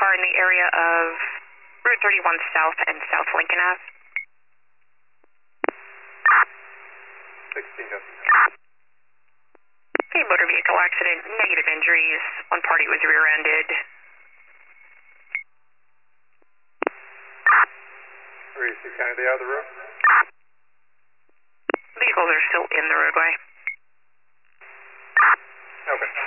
are in the area of Route 31 South and South Lincoln Ave. 16, yes. Okay, motor vehicle accident, negative injuries. One party was rear-ended. 36 County, they out of the road? Vehicles are still in the roadway. Okay.